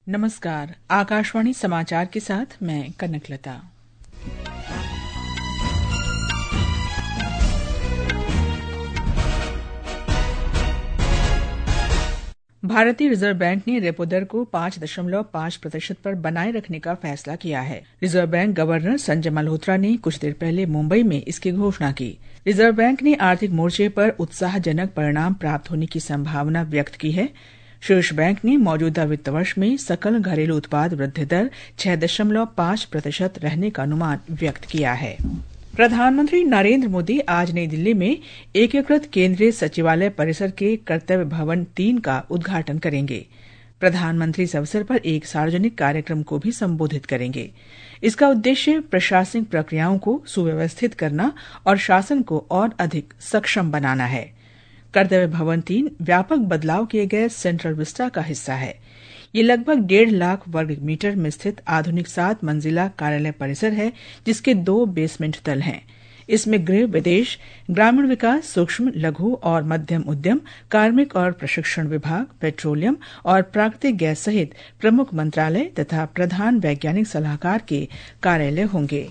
नमस्कार, आकाशवाणी समाचार के साथ मैं कनकलता। भारतीय रिजर्व बैंक ने रेपो दर को 5.5% पर बनाए रखने का फैसला किया है। Reserve bank governor Sanjay Malhotra ने कुछ देर पहले मुंबई में इसकी घोषणा की। रिजर्व बैंक ने आर्थिक मोर्चे पर उत्साहजनक परिणाम प्राप्त होने की संभावना व्यक्त की है। शीर्ष बैंक ने मौजूदा वित्त वर्ष में सकल घरेलू उत्पाद वृद्धि दर 6.5% रहने का अनुमान व्यक्त किया है। प्रधानमंत्री नरेंद्र मोदी आज नई दिल्ली में एकीकृत केंद्रीय सचिवालय परिसर के कर्तव्य भवन 3 का उद्घाटन करेंगे। प्रधानमंत्री इस अवसर पर एक सार्वजनिक कार्यक्रम को भी संबोधित करेंगे। इसका उद्देश्य प्रशासनिक प्रक्रियाओं को सुव्यवस्थित करना और शासन को और अधिक सक्षम बनाना है। कर्तव्य भवन 3 व्यापक बदलाव किए गए सेंट्रल विस्टा का हिस्सा है। ये लगभग 1.5 लाख वर्ग मीटर में स्थित आधुनिक 7 मंजिला कार्यालय परिसर है, जिसके 2 बेसमेंट तल हैं। इसमें गृह, विदेश, ग्रामीण विकास, सूक्ष्म, लघु और मध्यम उद्यम, कार्मिक और प्रशिक्षण विभाग, पेट्रोलियम और प्राकृतिक गैस सहित प्रमुख मंत्रालय तथा प्रधान वैज्ञानिक सलाहकार के कार्यालय होंगे।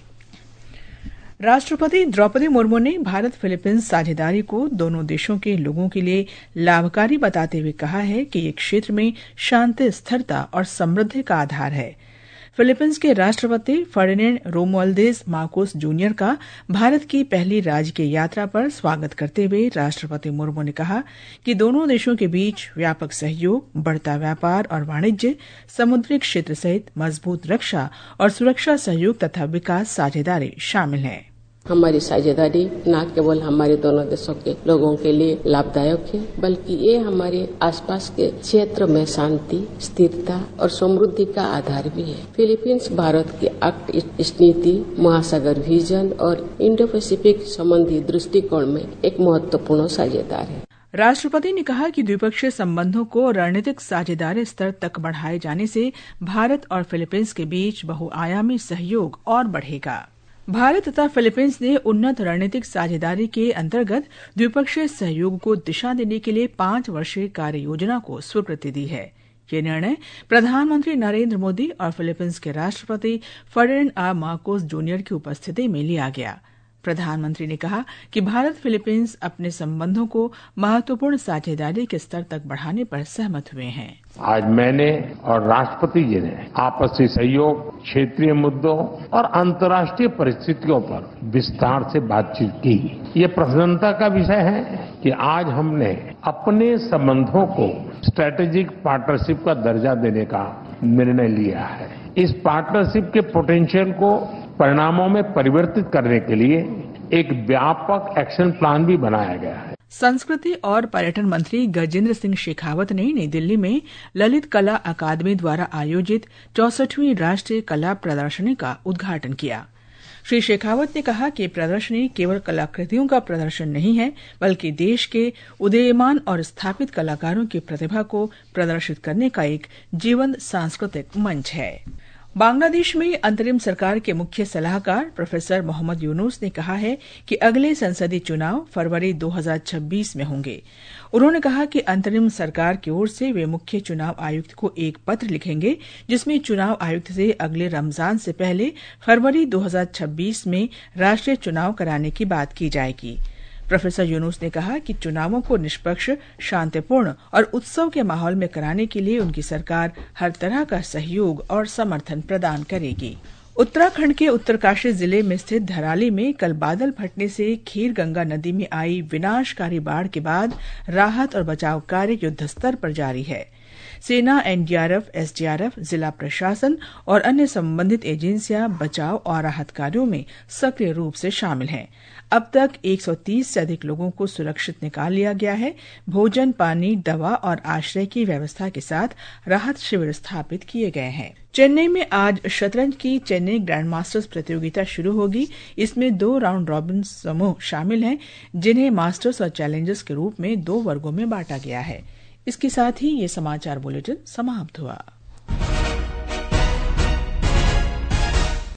राष्ट्रपति द्रौपदी मुर्मू ने भारत फिलीपींस साझेदारी को दोनों देशों के लोगों के लिए लाभकारी बताते हुए कहा है कि ये क्षेत्र में शांति, स्थिरता और समृद्धि का आधार है। फिलीपींस के राष्ट्रपति फर्डिनेंड रोमुअल्देज मार्कोस जूनियर का भारत की पहली राजकीय यात्रा पर स्वागत करते हुए राष्ट्रपति मुर्मू ने कहा कि दोनों देशों के बीच व्यापक सहयोग, बढ़ता व्यापार और वाणिज्य, समुद्री क्षेत्र सहित मजबूत रक्षा और सुरक्षा सहयोग तथा विकास साझेदारी शामिल है। हमारी साझेदारी न केवल हमारे दोनों देशों के लोगों के लिए लाभदायक है, बल्कि ये हमारे आसपास के क्षेत्र में शांति, स्थिरता और समृद्धि का आधार भी है। फिलीपींस भारत की एक्ट ईस्ट नीति, महासागर विजन और इंडो पैसिफिक संबंधी दृष्टिकोण में एक महत्वपूर्ण साझेदार है। राष्ट्रपति ने कहा कि द्विपक्षीय संबंधों को रणनीतिक साझेदारी स्तर तक बढ़ाए जाने से भारत और फिलीपींस के बीच बहुआयामी सहयोग और बढ़ेगा। भारत तथा फिलीपींस ने उन्नत रणनीतिक साझेदारी के अंतर्गत द्विपक्षीय सहयोग को दिशा देने के लिए 5 वर्षीय कार्य योजना को स्वीकृति दी है। ये निर्णय प्रधानमंत्री नरेंद्र मोदी और फिलीपींस के राष्ट्रपति फर्डिनेंड मार्कोस जूनियर की उपस्थिति में लिया गया। प्रधानमंत्री ने कहा कि भारत फिलीपींस अपने संबंधों को महत्वपूर्ण साझेदारी के स्तर तक बढ़ाने पर सहमत हुए हैं। आज मैंने और राष्ट्रपति जी ने आपसी सहयोग, क्षेत्रीय मुद्दों और अंतर्राष्ट्रीय परिस्थितियों पर विस्तार से बातचीत की। ये प्रसन्नता का विषय है कि आज हमने अपने संबंधों को स्ट्रेटेजिक पार्टनरशिप का दर्जा देने का निर्णय लिया है। इस पार्टनरशिप के पोटेंशियल को परिणामों में परिवर्तित करने के लिए एक व्यापक एक्शन प्लान भी बनाया गया है। संस्कृति और पर्यटन मंत्री गजेंद्र सिंह शेखावत ने नई दिल्ली में ललित कला अकादमी द्वारा आयोजित 64वीं राष्ट्रीय कला प्रदर्शनी का उद्घाटन किया। श्री शेखावत ने कहा कि प्रदर्शनी केवल कलाकृतियों का प्रदर्शन नहीं है, बल्कि देश के उदीयमान और स्थापित कलाकारों की प्रतिभा को प्रदर्शित करने का एक जीवंत सांस्कृतिक मंच है। बांग्लादेश में अंतरिम सरकार के मुख्य सलाहकार प्रोफेसर मोहम्मद यूनुस ने कहा है कि अगले संसदीय चुनाव फरवरी 2026 में होंगे। उन्होंने कहा कि अंतरिम सरकार की ओर से वे मुख्य चुनाव आयुक्त को एक पत्र लिखेंगे, जिसमें चुनाव आयुक्त से अगले रमजान से पहले फरवरी 2026 में राष्ट्रीय चुनाव कराने की बात की जाएगी। प्रोफेसर यूनुस ने कहा कि चुनावों को निष्पक्ष, शांतिपूर्ण और उत्सव के माहौल में कराने के लिए उनकी सरकार हर तरह का सहयोग और समर्थन प्रदान करेगी। उत्तराखंड के उत्तरकाशी जिले में स्थित धराली में कल बादल फटने से खीर गंगा नदी में आई विनाशकारी बाढ़ के बाद राहत और बचाव कार्य युद्धस्तर पर जारी है। सेना, एनडीआरएफ, एसडीआरएफ, जिला प्रशासन और अन्य संबंधित एजेंसियां बचाव और राहत कार्यों में सक्रिय रूप से शामिल हैं। अब तक 130 से अधिक लोगों को सुरक्षित निकाल लिया गया है। भोजन, पानी, दवा और आश्रय की व्यवस्था के साथ राहत शिविर स्थापित किए गए हैं। चेन्नई में आज शतरंज की चेन्नई ग्रैंड मास्टर्स प्रतियोगिता शुरू होगी। इसमें 2 राउंड रॉबिन समूह शामिल हैं, जिन्हें मास्टर्स और चैलेंजर्स के रूप में 2 वर्गों में बांटा गया है। इसके साथ ही ये समाचार बुलेटिन समाप्त हुआ।